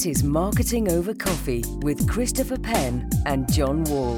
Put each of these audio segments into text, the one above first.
This is Marketing Over Coffee with Christopher Penn and John Wall.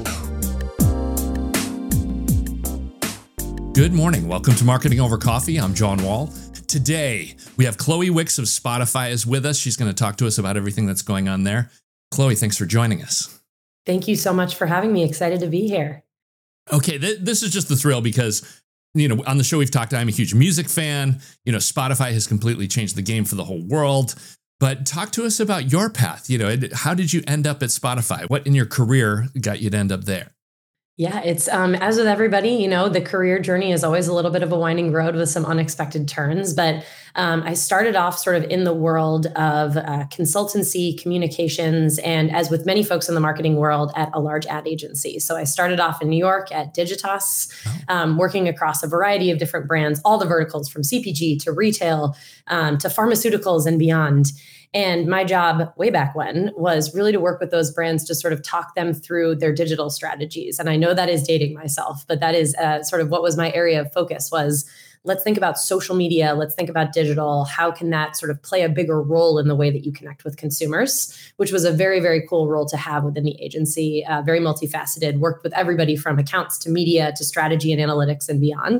Good morning. Welcome to Marketing Over Coffee. I'm John Wall. Today, we have Chloe Wicks of Spotify is with us. She's going to talk to us about everything that's going on there. Chloe, thanks for joining us. Thank you so much for having me. Excited to be here. Okay, this is just the thrill because, on the show we've talked, I'm a huge music fan. Spotify has completely changed the game for the whole world. But talk to us about your path. How did you end up at Spotify? What in your career got you to end up there? Yeah, it's as with everybody, the career journey is always a little bit of a winding road with some unexpected turns. But I started off sort of in the world of consultancy, communications, and as with many folks in the marketing world, at a large ad agency. So I started off in New York at Digitas, working across a variety of different brands, all the verticals from CPG to retail to pharmaceuticals and beyond. And my job way back when was really to work with those brands to sort of talk them through their digital strategies. And I know that is dating myself, but that is sort of what was my area of focus was, let's think about social media. Let's think about digital. How can that sort of play a bigger role in the way that you connect with consumers, which was a very, very cool role to have within the agency. Very multifaceted, worked with everybody from accounts to media to strategy and analytics and beyond.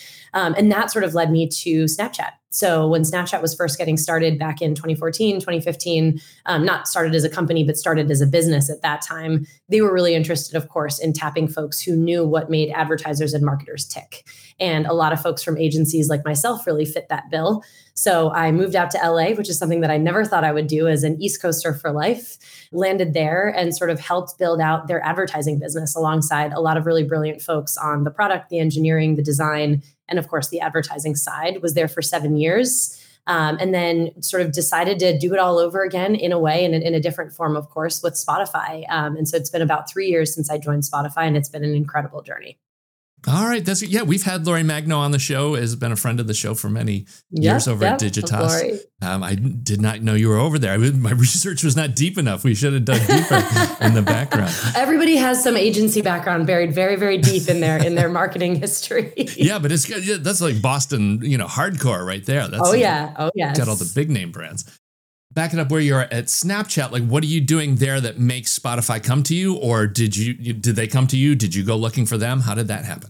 And that sort of led me to Snapchat. So when Snapchat was first getting started back in 2014, 2015, not started as a company, but started as a business at that time, they were really interested, of course, in tapping folks who knew what made advertisers and marketers tick. And a lot of folks from agencies like myself really fit that bill. So I moved out to LA, which is something that I never thought I would do as an East Coaster for life, landed there and sort of helped build out their advertising business alongside a lot of really brilliant folks on the product, the engineering, the design, and of course, the advertising side. Was there for 7 years. And then sort of decided to do it all over again in a way, and in a different form, of course, with Spotify. And so it's been about 3 years since I joined Spotify, and it's been an incredible journey. All right. We've had Lori Magno on the show, has been a friend of the show for many years over at Digitas. I did not know you were over there. My research was not deep enough. We should have dug deeper in the background. Everybody has some agency background buried very, very deep in their marketing history. Yeah, but that's like Boston, hardcore right there. That's got all the big name brands. Back it up where you're at Snapchat. Like, what are you doing there that makes Spotify come to you? Or did they come to you? Did you go looking for them? How did that happen?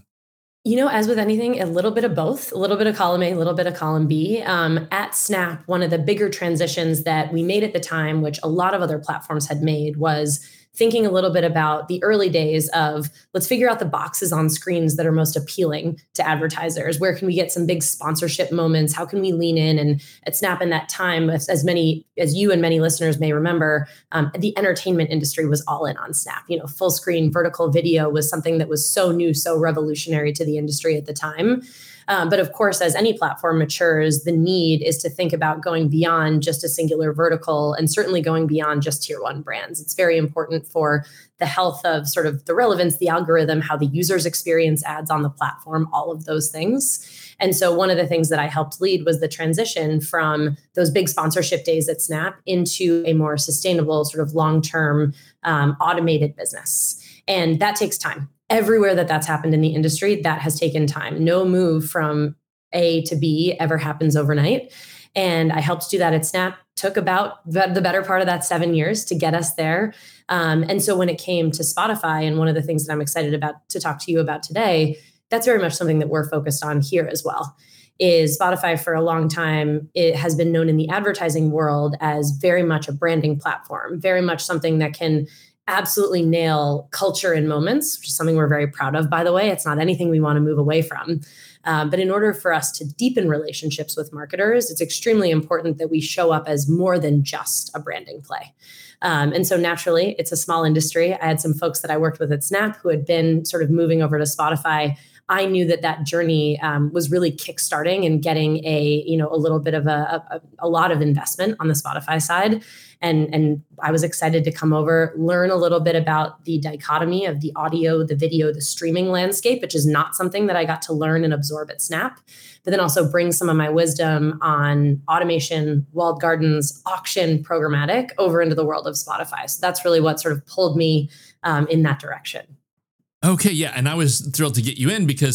As with anything, a little bit of both, a little bit of column A, a little bit of column B. At Snap, one of the bigger transitions that we made at the time, which a lot of other platforms had made, was thinking a little bit about the early days of, let's figure out the boxes on screens that are most appealing to advertisers. Where can we get some big sponsorship moments? How can we lean in? And at Snap in that time, as you and many listeners may remember, the entertainment industry was all in on Snap. Full screen vertical video was something that was so new, so revolutionary to the industry at the time. But of course, as any platform matures, the need is to think about going beyond just a singular vertical and certainly going beyond just tier one brands. It's very important for the health of sort of the relevance, the algorithm, how the users experience ads on the platform, all of those things. And so one of the things that I helped lead was the transition from those big sponsorship days at Snap into a more sustainable sort of long-term automated business. And that takes time. Everywhere that's happened in the industry, that has taken time. No move from A to B ever happens overnight. And I helped do that at Snap. Took about the better part of that 7 years to get us there. And so when it came to Spotify, and one of the things that I'm excited about to talk to you about today, that's very much something that we're focused on here as well. Is Spotify for a long time, it has been known in the advertising world as very much a branding platform, very much something that can absolutely nail culture in moments, which is something we're very proud of, by the way. It's not anything we want to move away from. But in order for us to deepen relationships with marketers, it's extremely important that we show up as more than just a branding play. And so naturally, it's a small industry. I had some folks that I worked with at Snap who had been sort of moving over to Spotify. I knew that journey was really kickstarting and getting a little bit of a lot of investment on the Spotify side. And I was excited to come over, learn a little bit about the dichotomy of the audio, the video, the streaming landscape, which is not something that I got to learn and absorb at Snap, but then also bring some of my wisdom on automation, walled gardens, auction, programmatic over into the world of Spotify. So that's really what sort of pulled me in that direction. Okay, yeah. And I was thrilled to get you in because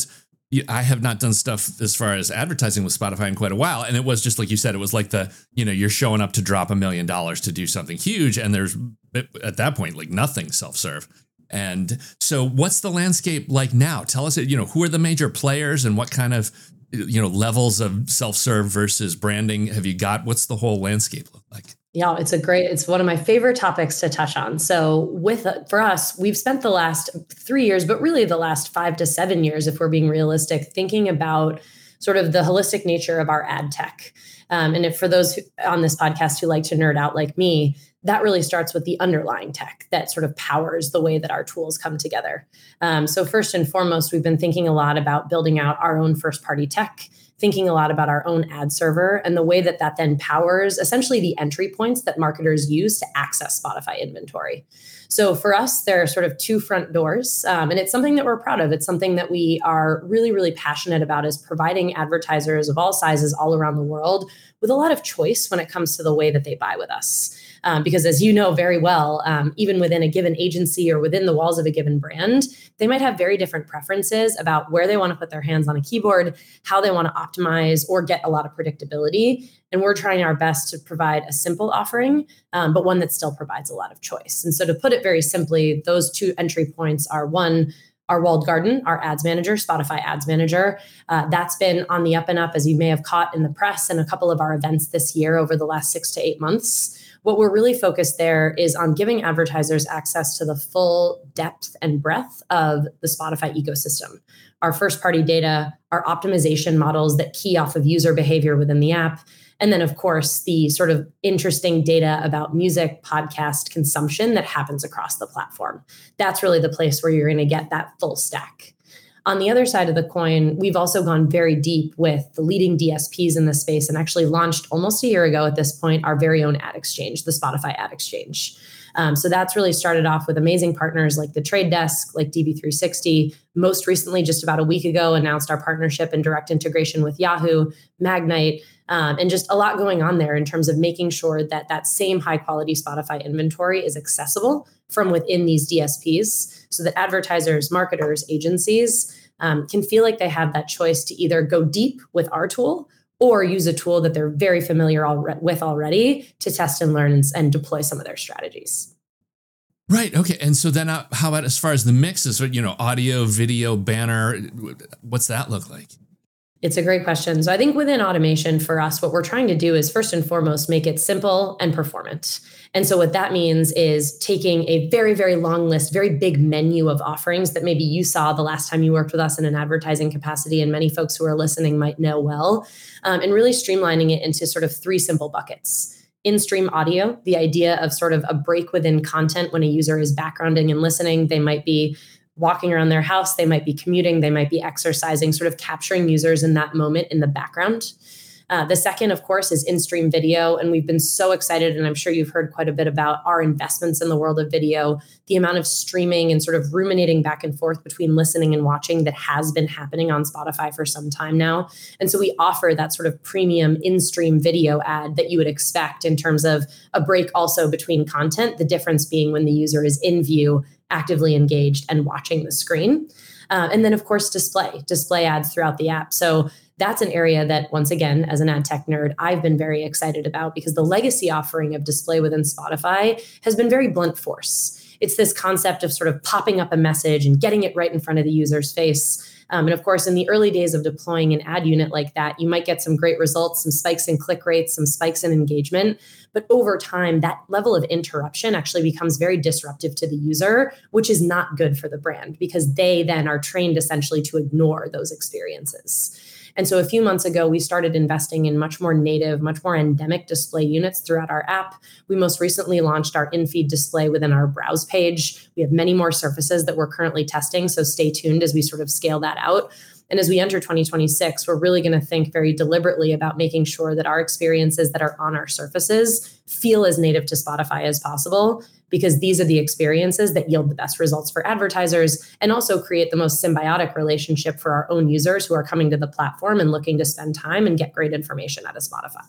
I have not done stuff as far as advertising with Spotify in quite a while. And it was just like you said, it was like you're showing up to drop $1 million to do something huge. And there's at that point, like nothing self-serve. And so what's the landscape like now? Tell us, who are the major players and what kind of, levels of self-serve versus branding have you got? What's the whole landscape look like? Yeah, it's one of my favorite topics to touch on. So for us, we've spent the last 3 years, but really the last 5 to 7 years, if we're being realistic, thinking about sort of the holistic nature of our ad tech. And if for those on this podcast who like to nerd out like me, that really starts with the underlying tech that sort of powers the way that our tools come together. So first and foremost, we've been thinking a lot about building out our own first-party tech, thinking a lot about our own ad server and the way that then powers essentially the entry points that marketers use to access Spotify inventory. So for us, there are sort of 2 front doors, and it's something that we're proud of. It's something that we are really, really passionate about, is providing advertisers of all sizes all around the world with a lot of choice when it comes to the way that they buy with us. Because as you know very well, even within a given agency or within the walls of a given brand, they might have very different preferences about where they want to put their hands on a keyboard, how they want to optimize or get a lot of predictability. And we're trying our best to provide a simple offering, but one that still provides a lot of choice. And so to put it very simply, those 2 entry points are, one, our walled garden, our ads manager, Spotify Ads Manager. That's been on the up and up, as you may have caught in the press and a couple of our events this year over the last 6 to 8 months. What we're really focused there is on giving advertisers access to the full depth and breadth of the Spotify ecosystem. Our first-party data, our optimization models that key off of user behavior within the app, and then, of course, the sort of interesting data about music podcast consumption that happens across the platform. That's really the place where you're going to get that full stack. On the other side of the coin, we've also gone very deep with the leading DSPs in this space and actually launched almost a year ago at this point our very own ad exchange, the Spotify Ad Exchange. So that's really started off with amazing partners like The Trade Desk, like DV360. Most recently, just about a week ago, announced our partnership and direct integration with Yahoo, Magnite, and just a lot going on there in terms of making sure that that same high quality Spotify inventory is accessible from within these DSPs so that advertisers, marketers, agencies can feel like they have that choice to either go deep with our tool or use a tool that they're very familiar with already to test and learn and deploy some of their strategies. Right. Okay. And so then how about as far as the mixes, audio, video, banner, what's that look like? It's a great question. So I think within automation for us, what we're trying to do is first and foremost, make it simple and performant. And so what that means is taking a very, very long list, very big menu of offerings that maybe you saw the last time you worked with us in an advertising capacity, and many folks who are listening might know well, and really streamlining it into sort of 3 simple buckets. In-stream audio, the idea of sort of a break within content when a user is backgrounding and listening. They might be walking around their house, they might be commuting, they might be exercising, sort of capturing users in that moment in the background. The second, of course, is in-stream video. And we've been so excited, and I'm sure you've heard quite a bit about our investments in the world of video, the amount of streaming and sort of ruminating back and forth between listening and watching that has been happening on Spotify for some time now. And so we offer that sort of premium in-stream video ad that you would expect in terms of a break also between content, the difference being when the user is in view, actively engaged and watching the screen. And then, of course, display ads throughout the app. So that's an area that, once again, as an ad tech nerd, I've been very excited about because the legacy offering of display within Spotify has been very blunt force. It's this concept of sort of popping up a message and getting it right in front of the user's face. And of course, in the early days of deploying an ad unit like that, you might get some great results, some spikes in click rates, some spikes in engagement. But over time, that level of interruption actually becomes very disruptive to the user, which is not good for the brand because they then are trained essentially to ignore those experiences. And so a few months ago, we started investing in much more native, much more endemic display units throughout our app. We most recently launched our in-feed display within our browse page. We have many more surfaces that we're currently testing, so stay tuned as we sort of scale that out. And as we enter 2026, we're really going to think very deliberately about making sure that our experiences that are on our surfaces feel as native to Spotify as possible, because these are the experiences that yield the best results for advertisers and also create the most symbiotic relationship for our own users who are coming to the platform and looking to spend time and get great information out of Spotify.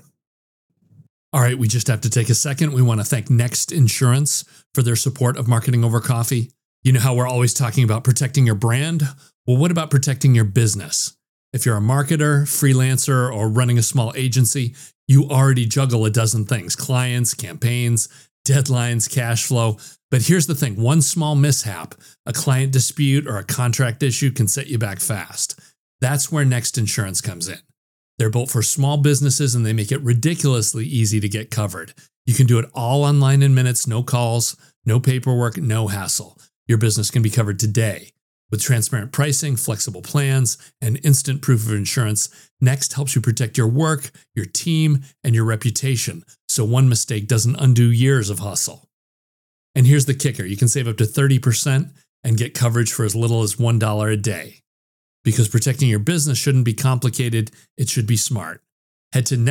All right, we just have to take a second. We want to thank Next Insurance for their support of Marketing Over Coffee. You know how we're always talking about protecting your brand? Well, what about protecting your business? If you're a marketer, freelancer, or running a small agency, you already juggle a dozen things: clients, campaigns, deadlines, cash flow. But here's the thing: one small mishap, a client dispute, or a contract issue can set you back fast. That's where Next Insurance comes in. They're built for small businesses and they make it ridiculously easy to get covered. You can do it all online in minutes, no calls, no paperwork, no hassle. Your business can be covered today. With transparent pricing, flexible plans, and instant proof of insurance, Next helps you protect your work, your team, and your reputation, so one mistake doesn't undo years of hustle. And here's the kicker: you can save up to 30% and get coverage for as little as $1 a day. Because protecting your business shouldn't be complicated, it should be smart. Head to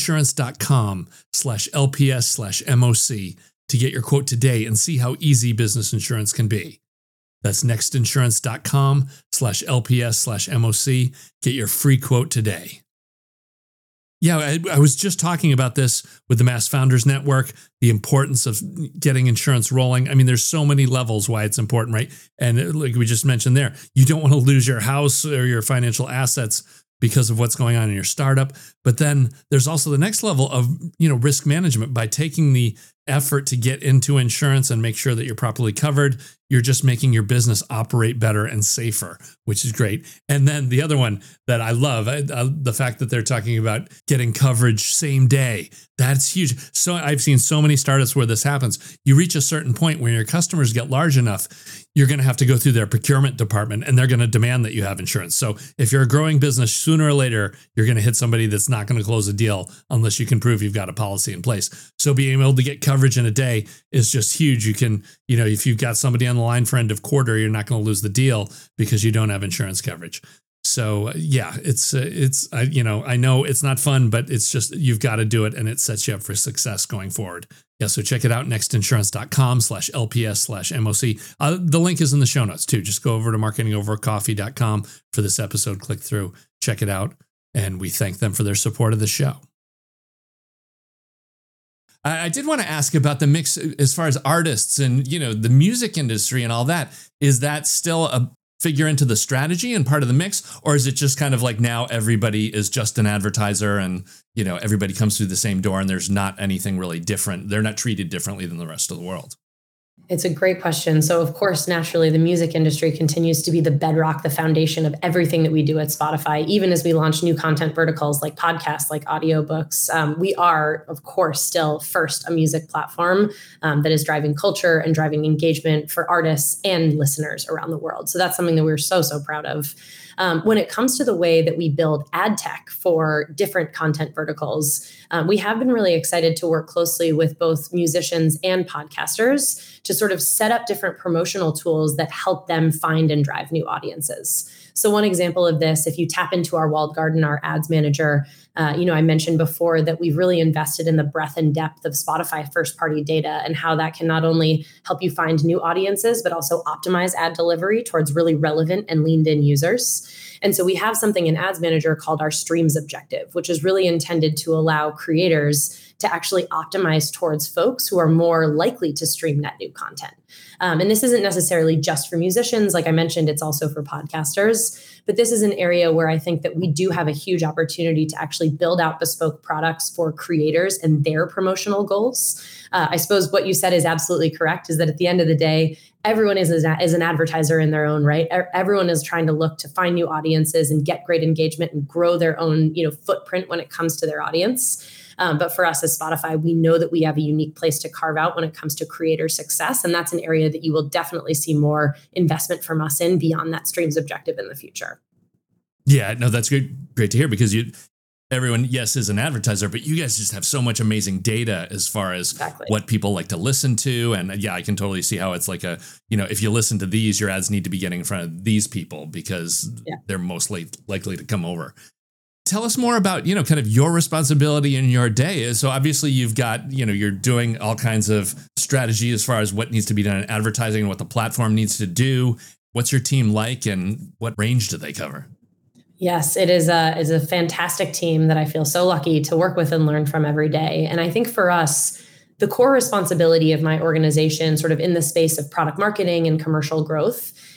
nextinsurance.com/LPS/MOC to get your quote today and see how easy business insurance can be. That's nextinsurance.com/LPS/MOC. Get your free quote today. Yeah, I was just talking about this with the Mass Founders Network, the importance of getting insurance rolling. I mean, there's so many levels why it's important, right? And like we just mentioned there, you don't want to lose your house or your financial assets because of what's going on in your startup. But then there's also the next level of, risk management. By taking the effort to get into insurance and make sure that you're properly covered, you're just making your business operate better and safer, which is great. And then the other one that I love, the fact that they're talking about getting coverage same day. That's huge. So I've seen so many startups where this happens. You reach a certain point where your customers get large enough, you're going to have to go through their procurement department and they're going to demand that you have insurance. So if you're a growing business, sooner or later, you're going to hit somebody that's not going to close a deal unless you can prove you've got a policy in place. So being able to get coverage in a day is just huge. You can, if you've got somebody on the line for end of quarter, you're not going to lose the deal because you don't have insurance coverage. So yeah, I know it's not fun, but it's just, you've got to do it and it sets you up for success going forward. Yeah. So check it out, nextinsurance.com/LPS/MOC. The link is in the show notes too. Just go over to marketingovercoffee.com for this episode, click through, check it out. And we thank them for their support of the show. I did want to ask about the mix as far as artists and, the music industry and all that. Is that still a figure into the strategy and part of the mix? Or is it just kind of like now everybody is just an advertiser and, everybody comes through the same door and there's not anything really different? They're not treated differently than the rest of the world. It's a great question. So of course, naturally, the music industry continues to be the bedrock, the foundation of everything that we do at Spotify. Even as we launch new content verticals like podcasts, like audiobooks, we are, of course, still first a music platform that is driving culture and driving engagement for artists and listeners around the world. So that's something that we're so proud of. When it comes to the way that we build ad tech for different content verticals, we have been really excited to work closely with both musicians and podcasters to sort of set up different promotional tools that help them find and drive new audiences. So one example of this, if you tap into our walled garden, our ads manager, I mentioned before that we've really invested in the breadth and depth of Spotify first-party data and how that can not only help you find new audiences, but also optimize ad delivery towards really relevant and leaned-in users. And so we have something in Ads Manager called our Streams Objective, which is really intended to allow creators to actually optimize towards folks who are more likely to stream net new content. And this isn't necessarily just for musicians. Like I mentioned, it's also for podcasters. But this is an area where I think that we do have a huge opportunity to actually build out bespoke products for creators and their promotional goals. I suppose what you said is absolutely correct, is that at the end of the day, everyone is an advertiser in their own right. Everyone is trying to look to find new audiences and get great engagement and grow their own, footprint when it comes to their audience. But for us as Spotify, we know that we have a unique place to carve out when it comes to creator success. And that's an area that you will definitely see more investment from us in beyond that Streams Objective in the future. Yeah, no, that's great to hear, because everyone, yes, is an advertiser, but you guys just have so much amazing data as far as what people like to listen to. And yeah, I can totally see how it's like if you listen to these, your ads need to be getting in front of these people because they're most likely to come over. Tell us more about, kind of your responsibility in your day. So obviously you've got, you're doing all kinds of strategy as far as what needs to be done in advertising and what the platform needs to do. What's your team like and what range do they cover? Yes, it is a fantastic team that I feel so lucky to work with and learn from every day. And I think for us, the core responsibility of my organization, sort of in the space of product marketing and commercial growth,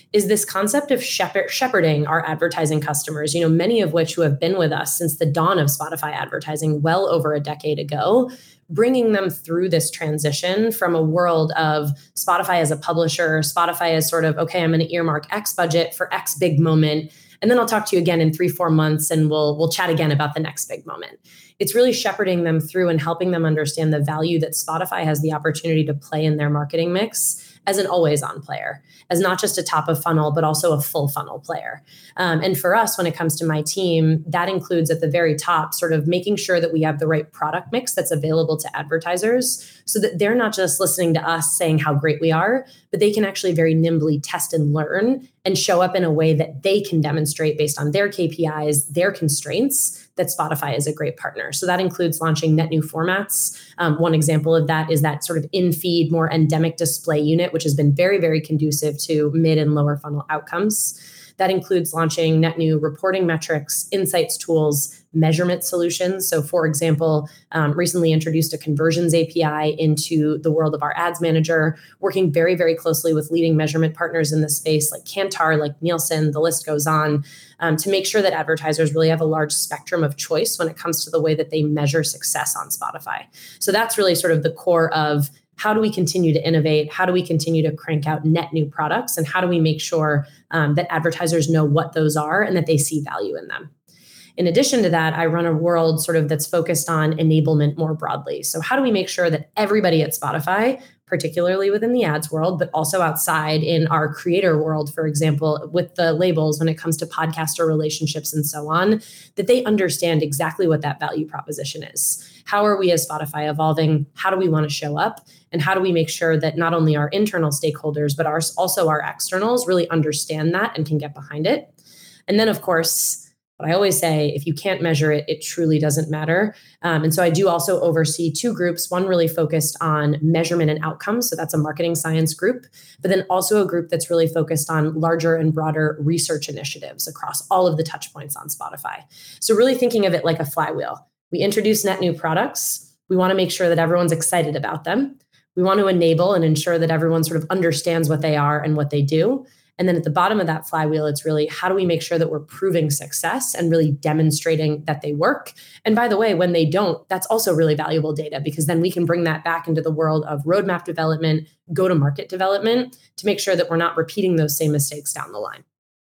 is this concept of shepherding our advertising customers, many of which who have been with us since the dawn of Spotify advertising well over a decade ago, bringing them through this transition from a world of Spotify as a publisher, Spotify as sort of, okay, I'm going to earmark X budget for X big moment. And then I'll talk to you again in 3-4 months and we'll chat again about the next big moment. It's really shepherding them through and helping them understand the value that Spotify has the opportunity to play in their marketing mix as an always on player, as not just a top of funnel, but also a full funnel player. And for us, when it comes to my team, that includes at the very top, sort of making sure that we have the right product mix that's available to advertisers so that they're not just listening to us saying how great we are, but they can actually very nimbly test and learn and show up in a way that they can demonstrate based on their KPIs, their constraints, that Spotify is a great partner. So that includes launching net new formats. One example of that is that sort of in-feed, more endemic display unit, which has been very, very conducive to mid and lower funnel outcomes. That includes launching net new reporting metrics, insights tools, measurement solutions. So for example, recently introduced a conversions API into the world of our ads manager, working very, very closely with leading measurement partners in the space like Kantar, like Nielsen, the list goes on, to make sure that advertisers really have a large spectrum of choice when it comes to the way that they measure success on Spotify. So that's really sort of the core of how do we continue to innovate? How do we continue to crank out net new products? And how do we make sure that advertisers know what those are and that they see value in them? In addition to that, I run a world sort of that's focused on enablement more broadly. So how do we make sure that everybody at Spotify, particularly within the ads world, but also outside in our creator world, for example, with the labels when it comes to podcaster relationships and so on, that they understand exactly what that value proposition is? How are we as Spotify evolving? How do we want to show up? And how do we make sure that not only our internal stakeholders, but also our externals really understand that and can get behind it? And then, of course, what I always say, if you can't measure it, it truly doesn't matter. And so I do also oversee 2 groups, one really focused on measurement and outcomes. So that's a marketing science group, but then also a group that's really focused on larger and broader research initiatives across all of the touch points on Spotify. So really thinking of it like a flywheel. We introduce net new products. We want to make sure that everyone's excited about them. We want to enable and ensure that everyone sort of understands what they are and what they do. And then at the bottom of that flywheel, it's really how do we make sure that we're proving success and really demonstrating that they work? And by the way, when they don't, that's also really valuable data because then we can bring that back into the world of roadmap development, go-to-market development to make sure that we're not repeating those same mistakes down the line.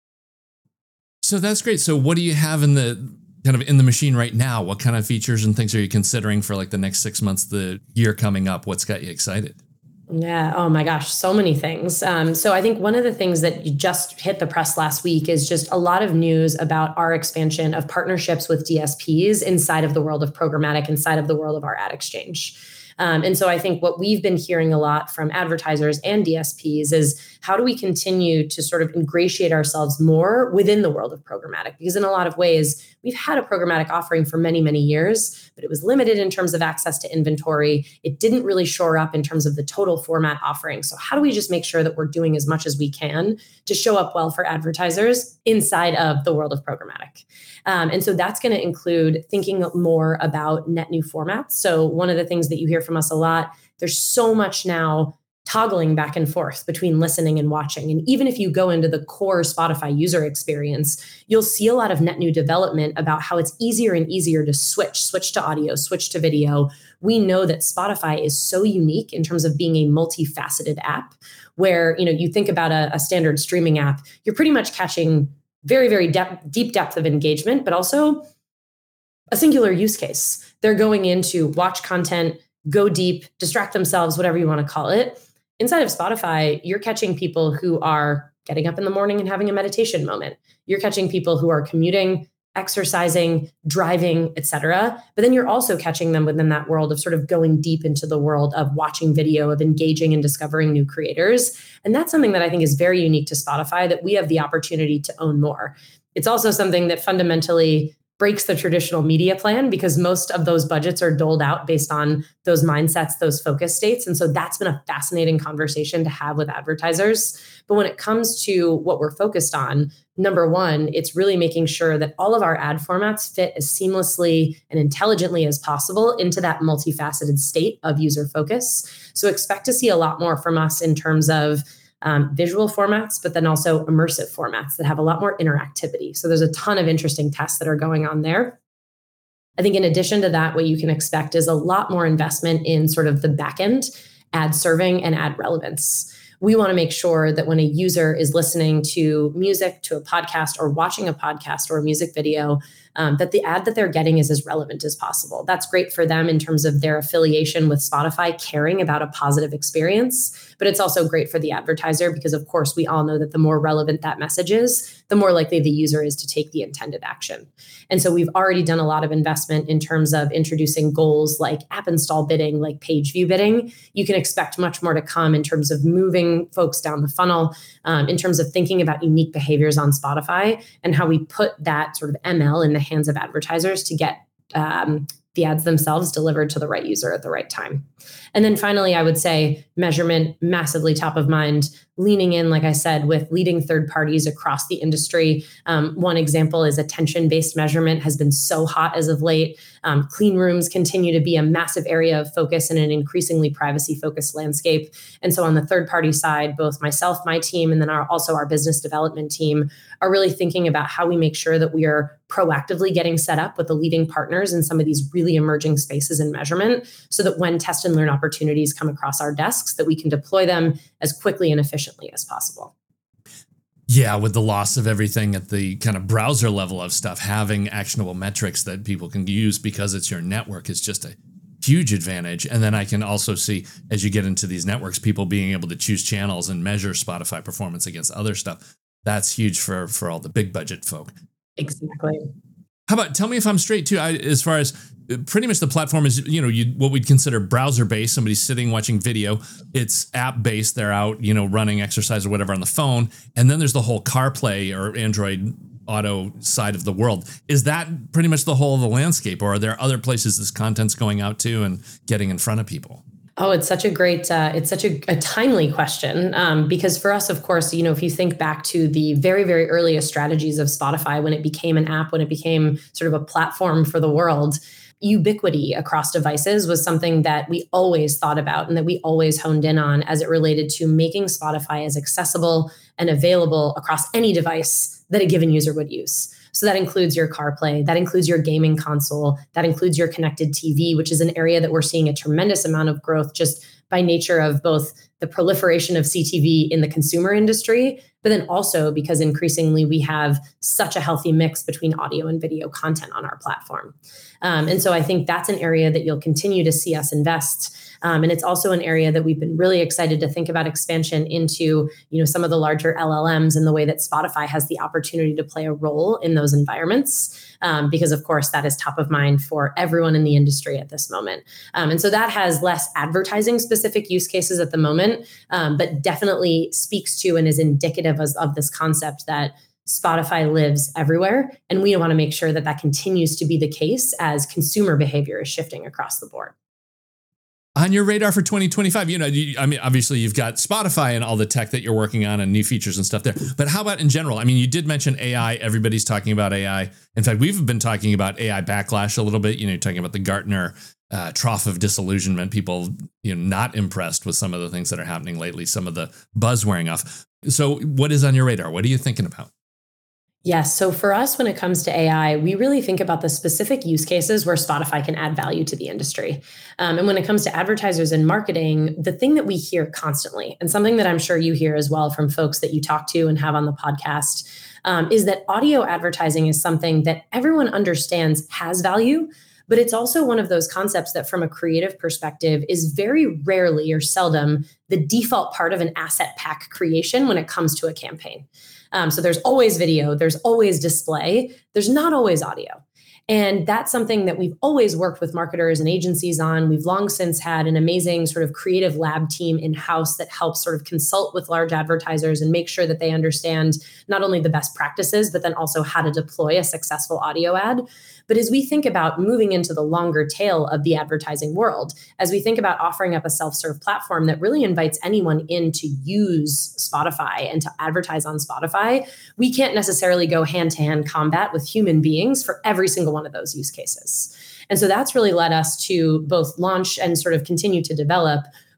So that's great. So what do you have in the machine right now? What kind of features and things are you considering for like the next 6 months, the year coming up? What's got you excited? Yeah. Oh my gosh. So many things. So I think one of the things that just hit the press last week is just a lot of news about our expansion of partnerships with DSPs inside of the world of programmatic, inside of the world of our ad exchange. And so I think what we've been hearing a lot from advertisers and DSPs is how do we continue to sort of ingratiate ourselves more within the world of programmatic? Because in a lot of ways, we've had a programmatic offering for many, many years, but it was limited in terms of access to inventory. It didn't really shore up in terms of the total format offering. So how do we just make sure that we're doing as much as we can to show up well for advertisers inside of the world of programmatic? And so that's going to include thinking more about net new formats. So one of the things that you hear from us a lot, there's so much now toggling back and forth between listening and watching. And even if you go into the core Spotify user experience, you'll see a lot of net new development about how it's easier and easier to switch to audio, switch to video. We know that Spotify is so unique in terms of being a multifaceted app where, you think about a standard streaming app, you're pretty much catching very, very deep depth of engagement, but also a singular use case. They're going in to watch content, go deep, distract themselves, whatever you want to call it. Inside of Spotify, you're catching people who are getting up in the morning and having a meditation moment. You're catching people who are commuting, exercising, driving, etc. But then you're also catching them within that world of sort of going deep into the world of watching video, of engaging and discovering new creators. And that's something that I think is very unique to Spotify that we have the opportunity to own more. It's also something that fundamentally breaks the traditional media plan because most of those budgets are doled out based on those mindsets, those focus states. And so that's been a fascinating conversation to have with advertisers. But when it comes to what we're focused on, number one, it's really making sure that all of our ad formats fit as seamlessly and intelligently as possible into that multifaceted state of user focus. So expect to see a lot more from us in terms of visual formats, but then also immersive formats that have a lot more interactivity. So there's a ton of interesting tests that are going on there. I think in addition to that, what you can expect is a lot more investment in sort of the backend ad serving and ad relevance. We want to make sure that when a user is listening to music, to a podcast, or watching a podcast or a music video, that the ad that they're getting is as relevant as possible. That's great for them in terms of their affiliation with Spotify, caring about a positive experience. But it's also great for the advertiser because, of course, we all know that the more relevant that message is, the more likely the user is to take the intended action. And so we've already done a lot of investment in terms of introducing goals like app install bidding, like page view bidding. You can expect much more to come in terms of moving folks down the funnel, in terms of thinking about unique behaviors on Spotify and how we put that sort of ML in the hands of advertisers to get the ads themselves delivered to the right user at the right time. And then finally, I would say measurement, massively top of mind, leaning in, like I said, with leading third parties across the industry. One example is attention-based measurement has been so hot as of late. Clean rooms continue to be a massive area of focus in an increasingly privacy-focused landscape. And so on the third-party side, both myself, my team, and then also our business development team are really thinking about how we make sure that we are proactively getting set up with the leading partners in some of these really emerging spaces in measurement so that when test and learn opportunities come across our desks, that we can deploy them as quickly and efficiently as possible. Yeah, with the loss of everything at the kind of browser level of stuff, having actionable metrics that people can use because it's your network is just a huge advantage. And then I can also see, as you get into these networks, people being able to choose channels and measure Spotify performance against other stuff. That's huge for all the big budget folk. Exactly. How about, tell me if I'm straight too, as far as pretty much the platform is, what we'd consider browser based, somebody's sitting watching video. It's app based. They're out, running exercise or whatever on the phone. And then there's the whole CarPlay or Android Auto side of the world. Is that pretty much the whole of the landscape, or are there other places this content's going out to and getting in front of people? Oh, it's such a great, it's such a timely question because for us, of course, if you think back to the very, very earliest strategies of Spotify, when it became an app, when it became sort of a platform for the world, ubiquity across devices was something that we always thought about and that we always honed in on as it related to making Spotify as accessible and available across any device that a given user would use. So that includes your CarPlay, that includes your gaming console, that includes your connected TV, which is an area that we're seeing a tremendous amount of growth just by nature of both the proliferation of CTV in the consumer industry, but then also because increasingly we have such a healthy mix between audio and video content on our platform. And so I think that's an area that you'll continue to see us invest. And it's also an area that we've been really excited to think about expansion into, some of the larger LLMs and the way that Spotify has the opportunity to play a role in those environments. Because of course that is top of mind for everyone in the industry at this moment. And so that has less advertising specific use cases at the moment, but definitely speaks to and is indicative of this concept that Spotify lives everywhere. And we want to make sure that that continues to be the case as consumer behavior is shifting across the board. On your radar for 2025, obviously you've got Spotify and all the tech that you're working on and new features and stuff there. But how about in general? You did mention AI. Everybody's talking about AI. In fact, we've been talking about AI backlash a little bit. Talking about the Gartner trough of disillusionment, people, not impressed with some of the things that are happening lately, some of the buzz wearing off. So what is on your radar? What are you thinking about? Yes. So for us, when it comes to AI, we really think about the specific use cases where Spotify can add value to the industry. And when it comes to advertisers and marketing, the thing that we hear constantly, and something that I'm sure you hear as well from folks that you talk to and have on the podcast, is that audio advertising is something that everyone understands has value, but it's also one of those concepts that from a creative perspective is very rarely or seldom the default part of an asset pack creation when it comes to a campaign. So there's always video, there's always display, there's not always audio. And that's something that we've always worked with marketers and agencies on. We've long since had an amazing sort of creative lab team in-house that helps sort of consult with large advertisers and make sure that they understand not only the best practices, but then also how to deploy a successful audio ad. But as we think about moving into the longer tail of the advertising world, as we think about offering up a self-serve platform that really invites anyone in to use Spotify and to advertise on Spotify, we can't necessarily go hand-to-hand combat with human beings for every single one of those use cases. And so that's really led us to both launch and sort of continue to develop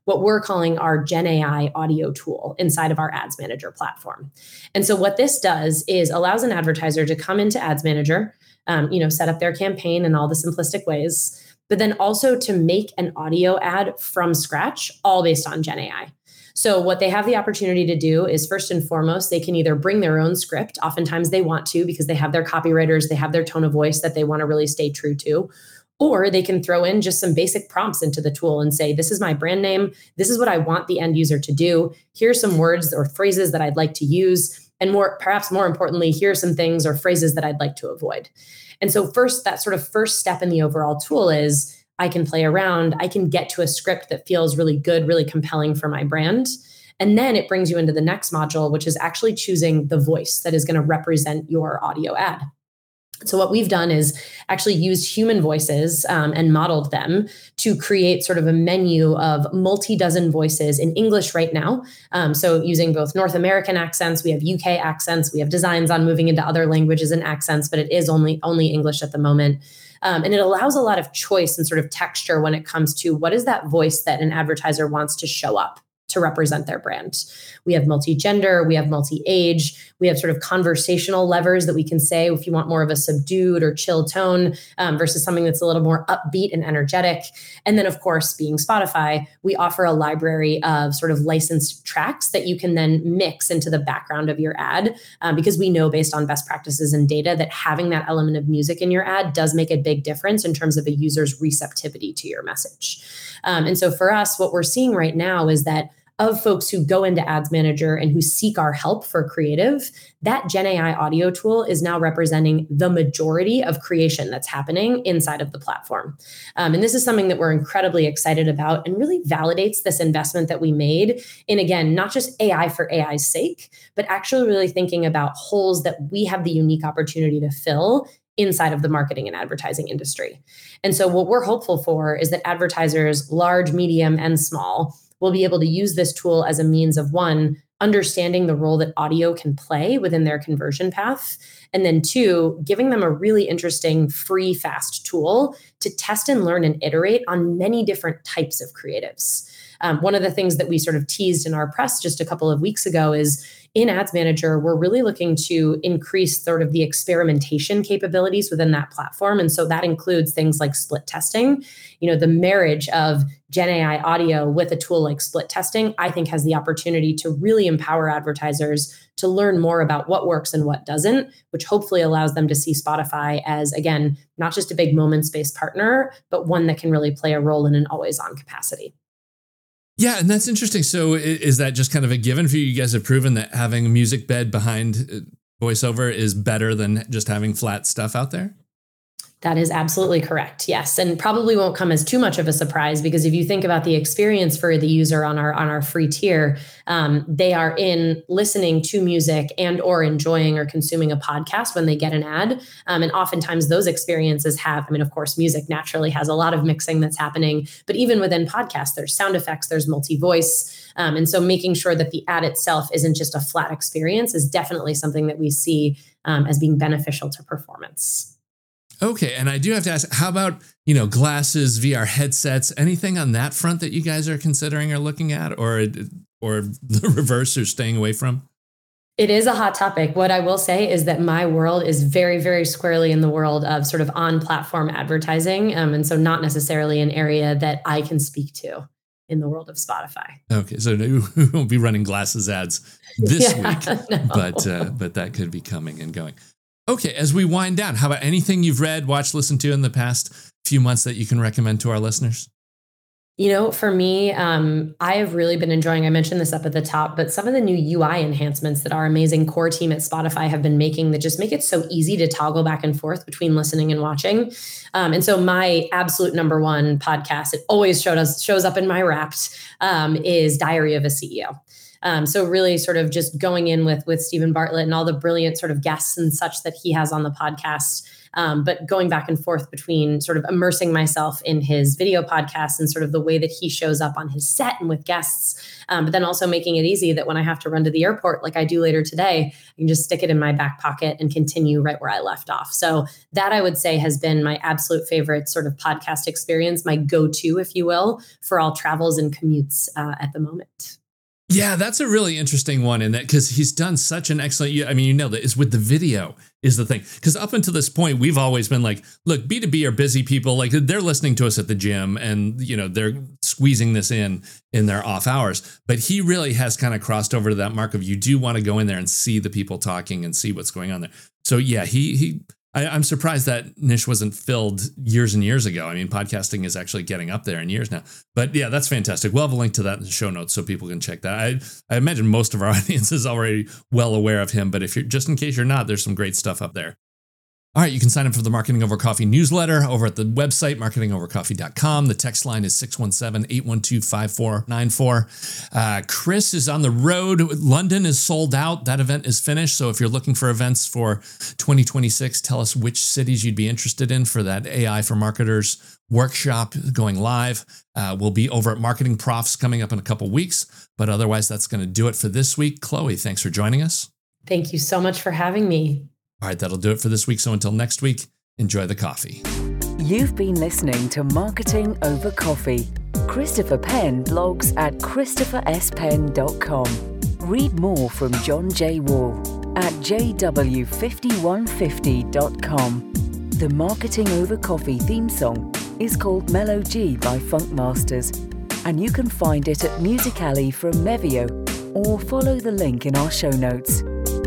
what we're calling our Gen AI audio tool inside of our Ads Manager platform. And so what this does is allows an advertiser to come into Ads Manager, set up their campaign in all the simplistic ways, but then also to make an audio ad from scratch, all based on Gen AI. So what they have the opportunity to do is, first and foremost, they can either bring their own script. Oftentimes they want to, because they have their copywriters, they have their tone of voice that they want to really stay true to. Or they can throw in just some basic prompts into the tool and say, this is my brand name. This is what I want the end user to do. Here's some words or phrases that I'd like to use. And perhaps more importantly, here are some things or phrases that I'd like to avoid. And so that sort of first step in the overall tool is I can play around. I can get to a script that feels really good, really compelling for my brand. And then it brings you into the next module, which is actually choosing the voice that is going to represent your audio ad. So what we've done is actually used human voices and modeled them to create sort of a menu of multi-dozen voices in English right now. So using both North American accents, we have UK accents, we have designs on moving into other languages and accents, but it is only English at the moment. And it allows a lot of choice and sort of texture when it comes to what is that voice that an advertiser wants to show up to represent their brand. We have multi-gender, we have multi-age, we have sort of conversational levers that we can say if you want more of a subdued or chill tone versus something that's a little more upbeat and energetic. And then, of course, being Spotify, we offer a library of sort of licensed tracks that you can then mix into the background of your ad because we know based on best practices and data that having that element of music in your ad does make a big difference in terms of a user's receptivity to your message. And so for us, what we're seeing right now is that of folks who go into Ads Manager and who seek our help for creative, that Gen AI audio tool is now representing the majority of creation that's happening inside of the platform. And this is something that we're incredibly excited about and really validates this investment that we made in, again, not just AI for AI's sake, but actually really thinking about holes that we have the unique opportunity to fill inside of the marketing and advertising industry. And so what we're hopeful for is that advertisers, large, medium, and small, will be able to use this tool as a means of, one, understanding the role that audio can play within their conversion path, and then two, giving them a really interesting, free, fast tool to test and learn and iterate on many different types of creatives. One of the things that we sort of teased in our press just a couple of weeks ago is in Ads Manager, we're really looking to increase sort of the experimentation capabilities within that platform. And so that includes things like split testing. The marriage of Gen AI audio with a tool like split testing, I think has the opportunity to really empower advertisers to learn more about what works and what doesn't, which hopefully allows them to see Spotify as, again, not just a big moments-based partner, but one that can really play a role in an always-on capacity. Yeah, and that's interesting. So is that just kind of a given for you? You guys have proven that having a music bed behind voiceover is better than just having flat stuff out there? That is absolutely correct. Yes. And probably won't come as too much of a surprise because if you think about the experience for the user on our free tier, they are in listening to music and or enjoying or consuming a podcast when they get an ad. And oftentimes those experiences have, of course, music naturally has a lot of mixing that's happening, but even within podcasts, there's sound effects, there's multi-voice. And so making sure that the ad itself isn't just a flat experience is definitely something that we see as being beneficial to performance. Okay. And I do have to ask, how about, glasses, VR headsets, anything on that front that you guys are considering or looking at or the reverse or staying away from? It is a hot topic. What I will say is that my world is very, very squarely in the world of sort of on-platform advertising. And so not necessarily an area that I can speak to in the world of Spotify. Okay. So we won't be running glasses ads this week, no. but that could be coming and going. Okay, as we wind down, how about anything you've read, watched, listened to in the past few months that you can recommend to our listeners? For me, I have really been enjoying, I mentioned this up at the top, but some of the new UI enhancements that our amazing core team at Spotify have been making that just make it so easy to toggle back and forth between listening and watching. And so my absolute number one podcast, it always shows up in my Wrapped, is Diary of a CEO. So really sort of just going in with Stephen Bartlett and all the brilliant sort of guests and such that he has on the podcast. But going back and forth between sort of immersing myself in his video podcasts and sort of the way that he shows up on his set and with guests, but then also making it easy that when I have to run to the airport, like I do later today, I can just stick it in my back pocket and continue right where I left off. So that I would say has been my absolute favorite sort of podcast experience, my go-to, if you will, for all travels and commutes at the moment. Yeah, that's a really interesting one in that because he's done such an excellent, I mean, you know, that is with the video is the thing. Because up until this point, we've always been like, look, B2B are busy people. Like they're listening to us at the gym and, you know, they're squeezing this in their off hours. But he really has kind of crossed over to that mark of you do want to go in there and see the people talking and see what's going on there. So yeah, I'm surprised that niche wasn't filled years and years ago. I mean, podcasting is actually getting up there in years now. But yeah, that's fantastic. We'll have a link to that in the show notes so people can check that. I imagine most of our audience is already well aware of him, but if you're just in case you're not, there's some great stuff up there. All right, you can sign up for the Marketing Over Coffee newsletter over at the website, marketingovercoffee.com. The text line is 617-812-5494. Chris is on the road. London is sold out. That event is finished. So if you're looking for events for 2026, tell us which cities you'd be interested in for that AI for Marketers workshop going live. We'll be over at Marketing Profs coming up in a couple weeks. But otherwise, that's going to do it for this week. Chloe, thanks for joining us. Thank you so much for having me. All right, that'll do it for this week. So until next week, enjoy the coffee. You've been listening to Marketing Over Coffee. Christopher Penn blogs at christopherspenn.com. Read more from John J. Wall at jw5150.com. The Marketing Over Coffee theme song is called Mellow G by Funk Masters, and you can find it at Music Alley from Mevio, or follow the link in our show notes.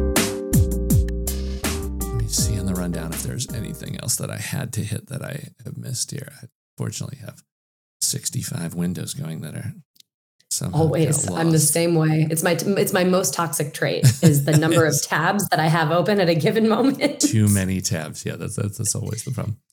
See on the rundown if there's anything else that I had to hit that I have missed here. I fortunately have 65 windows going that are somehow always. I'm the same way. It's my most toxic trait is the number of tabs that I have open at a given moment. Too many tabs. Yeah, that's always the problem.